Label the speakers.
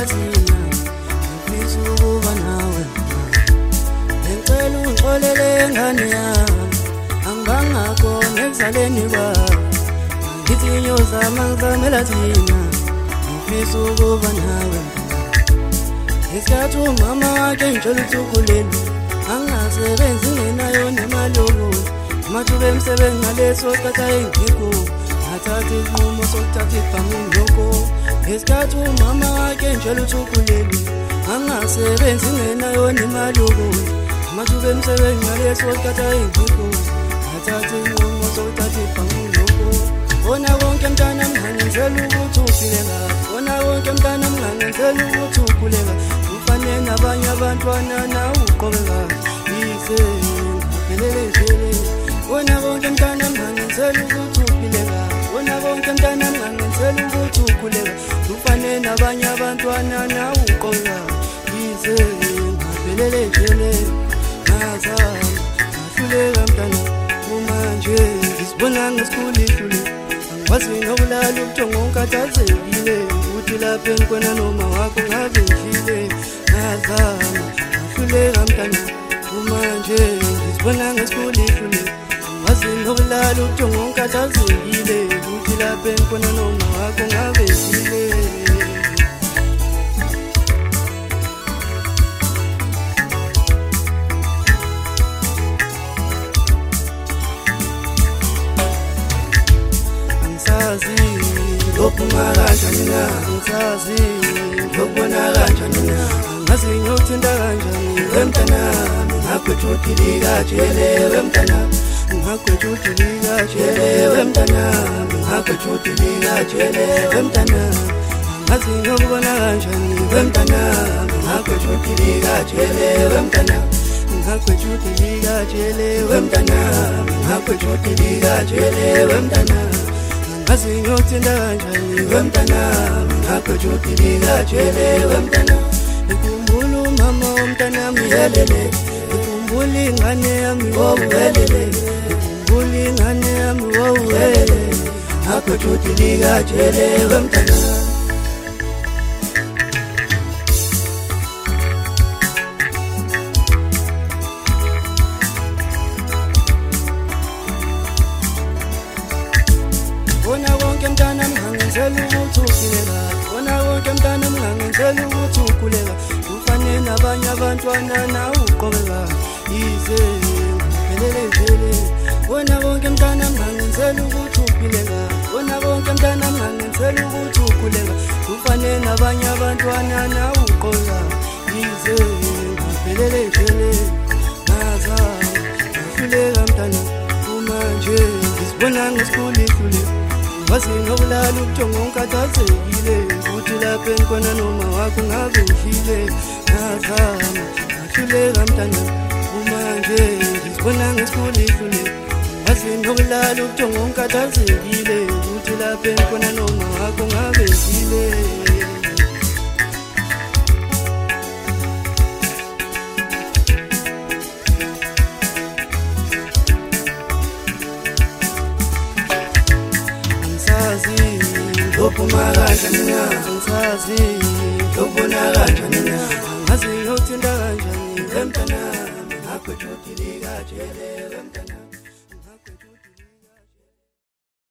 Speaker 1: thina ngifisa ukuba nawe ngicela ungixolele ngane yami angibangakhona ekuzaleni kwami ngithi nyozama ngizamela thina ngifisa ukuba nawe isikhathi umama wakhe ngitshela uthukuleni angasebenzi ngenayo nemali yokuthi amathuba emsebenzi ngaleso sikhathi ayengikho athatha isinqumo sokuthatha ibhange lokho ngesikhathi umama wakhe ngitshela uthukuleni angasebenzi ngenayo nemali yokuthi amathuba emsebenzi ngaleso sikhathi ayengikho athatha isinqumo sokuthatha ibhange lokho bona konke mntana mngangenzela ukuthi uphile kahle bona konke mntana mngangenzela ukuthi ukhule kahle ufane nabanye abantwana nawe uqobe kahle yize ngaphelele nje bona konke mntana mngangenzela ukuthi uphile kahle bona konke mntana mngangenzela ukuthi ukhule kahle ufane nabanye abantwana nawe uqobe kahle yize ngaphelele nje ngazama ngahluleka mntana manje ngisibona ngesikhulile wazi nokulala ubuthongo ngikhathazekile uthi lapha enkwena noma wakho ngabe ngifile ngazama ngahluleka mntana manje ngizibona ngesikhulile wazi nokulala ubuthongo ngikhathazekile uthi lapha enkwena noma wakho ngabe ngifile Lokuma kanjani na ngisazi lokubona kanjani na ngazi ngiyothinta kanjani wemntana ngagwetshudilika jele wemntana ngagwetshudilika jele wemntana ngagwetshudilika jele wemntana ngazi ngiyobona kanjani wemntana ngagwetshudilika jele wemntana ngagwetshudilika jele wemntana ngagwetshudilika jele wemntana ngazi ngiyothinta kanjani wemntana ngagwetshudilika jele wemntana ngikhumbula umama womntana miyelele ngikhumbula ingane yami wowelele ngikhumbula ingane yami wowelele ngagwetshudilika jele wemntana bona konke mntana mngangenzela ukuthi uphile kahle bona konke mntana mngangenzela ukuthi ukhule kahle ufane nabanye abantwana nawe uqobe kahle yize ngaphelele nje bona konke mntana mngangenzela ukuthi uphile kahle bona konke mntana mngangenzela ukuthi ukhule kahle ufane nabanye abantwana nawe uqobe kahle yize ngaphelele nje ngazama ngahluleka mntana manje ngizibona ngesikhulile wazi nokulala ubuthongo ngikhathazekile uthi lapha enkwena noma wakho ngabe ngifile ngazama ngahluleka mntana manje ngizibona ngesikhulile wazi nokulala ubuthongo ngikhathazekile uthi lapha enkwena noma wakho ngabe ngifile lokuma kanjani na ngisazi lokubona kanjani na ngazi ngiyothinta kanjani wemntana ngagwetshudilika jele wemntana